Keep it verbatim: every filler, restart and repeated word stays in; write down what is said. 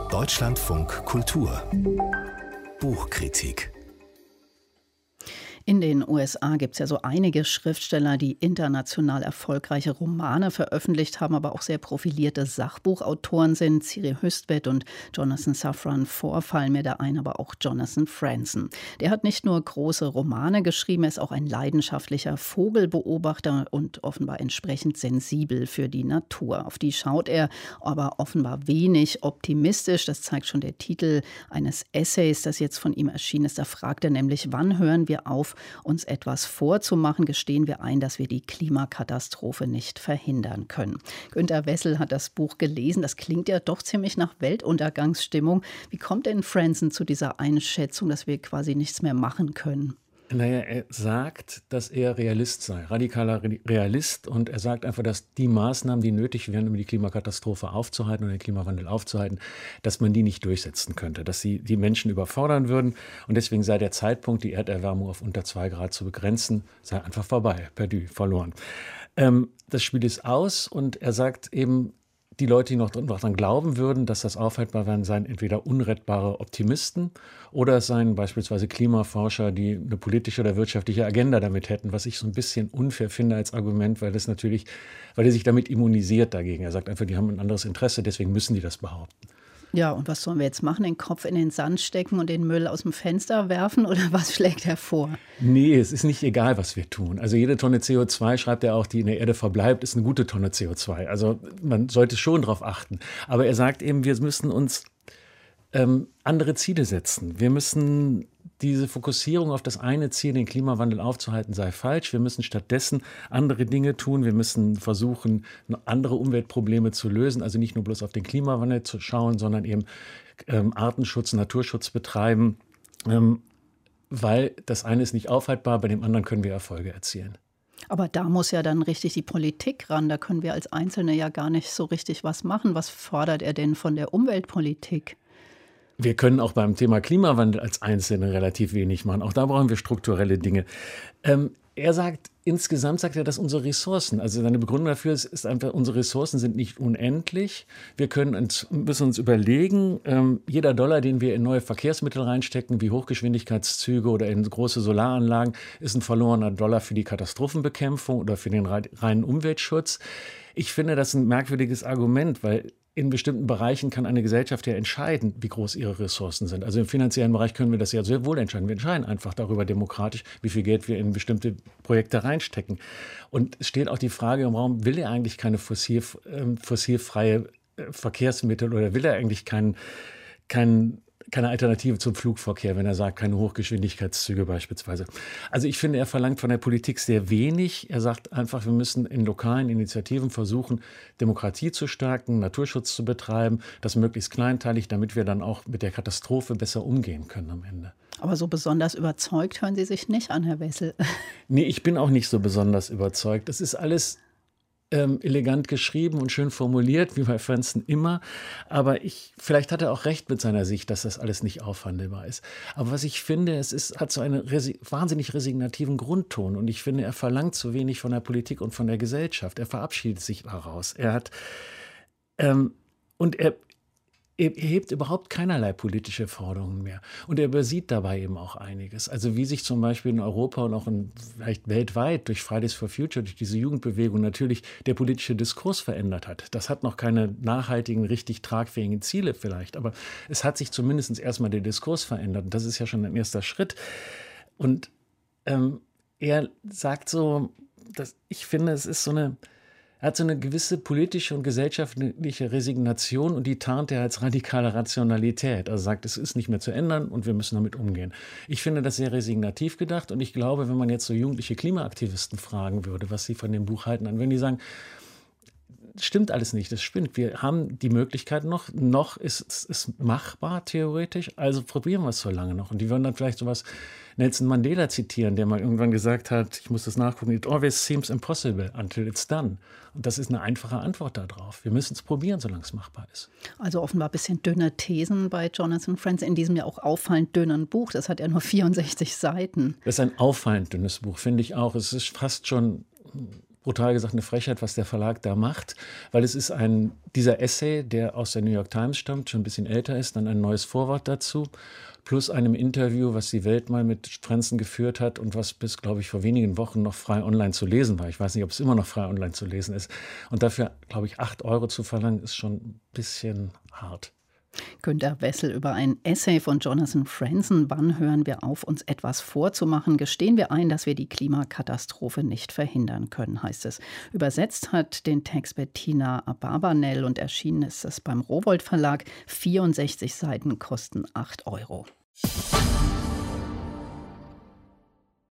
Deutschlandfunk Kultur Buchkritik. In den U S A gibt es ja so einige Schriftsteller, die international erfolgreiche Romane veröffentlicht haben, aber auch sehr profilierte Sachbuchautoren sind. Ciri Hustvedt und Jonathan Safran Foer fallen mir da ein, aber auch Jonathan Franzen. Der hat nicht nur große Romane geschrieben, er ist auch ein leidenschaftlicher Vogelbeobachter und offenbar entsprechend sensibel für die Natur. Auf die schaut er aber offenbar wenig optimistisch. Das zeigt schon der Titel eines Essays, das jetzt von ihm erschienen ist. Da fragt er nämlich, wann hören wir auf, uns etwas vorzumachen, gestehen wir ein, dass wir die Klimakatastrophe nicht verhindern können. Günter Wessel hat das Buch gelesen. Das klingt ja doch ziemlich nach Weltuntergangsstimmung. Wie kommt denn Franzen zu dieser Einschätzung, dass wir quasi nichts mehr machen können? Naja, er sagt, dass er Realist sei, radikaler Realist. Und er sagt einfach, dass die Maßnahmen, die nötig wären, um die Klimakatastrophe aufzuhalten und den Klimawandel aufzuhalten, dass man die nicht durchsetzen könnte, dass sie die Menschen überfordern würden. Und deswegen sei der Zeitpunkt, die Erderwärmung auf unter zwei Grad zu begrenzen, sei einfach vorbei, perdu, verloren. Ähm, das Spiel ist aus und er sagt eben, die Leute, die noch daran glauben würden, dass das aufhaltbar wäre, seien entweder unrettbare Optimisten oder es seien beispielsweise Klimaforscher, die eine politische oder wirtschaftliche Agenda damit hätten, was ich so ein bisschen unfair finde als Argument, weil das natürlich, weil er sich damit immunisiert dagegen. Er sagt einfach, die haben ein anderes Interesse, deswegen müssen die das behaupten. Ja, und was sollen wir jetzt machen? Den Kopf in den Sand stecken und den Müll aus dem Fenster werfen? Oder was schlägt er vor? Nee, es ist nicht egal, was wir tun. Also jede Tonne C O zwei, schreibt er auch, die in der Erde verbleibt, ist eine gute Tonne C O zwei. Also man sollte schon darauf achten. Aber er sagt eben, wir müssen uns ähm, andere Ziele setzen. Wir müssen diese Fokussierung auf das eine Ziel, den Klimawandel aufzuhalten, sei falsch. Wir müssen stattdessen andere Dinge tun. Wir müssen versuchen, andere Umweltprobleme zu lösen. Also nicht nur bloß auf den Klimawandel zu schauen, sondern eben ähm, Artenschutz, Naturschutz betreiben. Ähm, weil das eine ist nicht aufhaltbar, bei dem anderen können wir Erfolge erzielen. Aber da muss ja dann richtig die Politik ran. Da können wir als Einzelne ja gar nicht so richtig was machen. Was fordert er denn von der Umweltpolitik? Wir können auch beim Thema Klimawandel als Einzelne relativ wenig machen. Auch da brauchen wir strukturelle Dinge. Ähm, er sagt, insgesamt sagt er, dass unsere Ressourcen, also seine Begründung dafür ist, ist einfach, unsere Ressourcen sind nicht unendlich. Wir können uns, müssen uns überlegen, ähm, jeder Dollar, den wir in neue Verkehrsmittel reinstecken, wie Hochgeschwindigkeitszüge oder in große Solaranlagen, ist ein verlorener Dollar für die Katastrophenbekämpfung oder für den reinen Umweltschutz. Ich finde das ein merkwürdiges Argument, weil in bestimmten Bereichen kann eine Gesellschaft ja entscheiden, wie groß ihre Ressourcen sind. Also im finanziellen Bereich können wir das ja sehr wohl entscheiden. Wir entscheiden einfach darüber demokratisch, wie viel Geld wir in bestimmte Projekte reinstecken. Und es steht auch die Frage im Raum, will er eigentlich keine fossil, äh, fossilfreie Verkehrsmittel oder will er eigentlich kein, kein keine Alternative zum Flugverkehr, wenn er sagt, keine Hochgeschwindigkeitszüge beispielsweise. Also ich finde, er verlangt von der Politik sehr wenig. Er sagt einfach, wir müssen in lokalen Initiativen versuchen, Demokratie zu stärken, Naturschutz zu betreiben, das möglichst kleinteilig, damit wir dann auch mit der Katastrophe besser umgehen können am Ende. Aber so besonders überzeugt hören Sie sich nicht an, Herr Wessel. Nee, ich bin auch nicht so besonders überzeugt. Das ist alles Ähm, elegant geschrieben und schön formuliert, wie bei Franzen immer. Aber ich, vielleicht hat er auch recht mit seiner Sicht, dass das alles nicht aufhandelbar ist. Aber was ich finde, es ist, hat so einen resi- wahnsinnig resignativen Grundton. Und ich finde, er verlangt zu wenig von der Politik und von der Gesellschaft. Er verabschiedet sich daraus. Er hat, ähm, und er, er hebt überhaupt keinerlei politische Forderungen mehr. Und er übersieht dabei eben auch einiges. Also wie sich zum Beispiel in Europa und auch in, vielleicht weltweit durch Fridays for Future, durch diese Jugendbewegung natürlich der politische Diskurs verändert hat. Das hat noch keine nachhaltigen, richtig tragfähigen Ziele vielleicht, aber es hat sich zumindest erstmal der Diskurs verändert. Und das ist ja schon ein erster Schritt. Und ähm, er sagt so, dass ich finde, es ist so eine Er hat so eine gewisse politische und gesellschaftliche Resignation und die tarnt er als radikale Rationalität. Also sagt, es ist nicht mehr zu ändern und wir müssen damit umgehen. Ich finde das sehr resignativ gedacht und ich glaube, wenn man jetzt so jugendliche Klimaaktivisten fragen würde, was sie von dem Buch halten, dann würden die sagen, stimmt alles nicht, das stimmt. Wir haben die Möglichkeit noch, noch ist es machbar theoretisch, also probieren wir es so lange noch. Und die würden dann vielleicht sowas Nelson Mandela zitieren, der mal irgendwann gesagt hat, ich muss das nachgucken, it always seems impossible until it's done. Und das ist eine einfache Antwort darauf. Wir müssen es probieren, solange es machbar ist. Also offenbar ein bisschen dünne Thesen bei Jonathan Franzen, in diesem ja auch auffallend dünnen Buch. Das hat ja nur vierundsechzig Seiten. Das ist ein auffallend dünnes Buch, finde ich auch. Es ist fast schon brutal gesagt eine Frechheit, was der Verlag da macht, weil es ist ein, dieser Essay, der aus der New York Times stammt, schon ein bisschen älter ist, dann ein neues Vorwort dazu, plus einem Interview, was die Welt mal mit Franzen geführt hat und was bis, glaube ich, vor wenigen Wochen noch frei online zu lesen war. Ich weiß nicht, ob es immer noch frei online zu lesen ist. Und dafür, glaube ich, acht Euro zu verlangen, ist schon ein bisschen hart. Günter Wessel über ein Essay von Jonathan Franzen. Wann hören wir auf, uns etwas vorzumachen? Gestehen wir ein, dass wir die Klimakatastrophe nicht verhindern können, heißt es. Übersetzt hat den Text Bettina Abarbanel und erschienen ist es beim Rowohlt Verlag. vierundsechzig Seiten kosten acht Euro.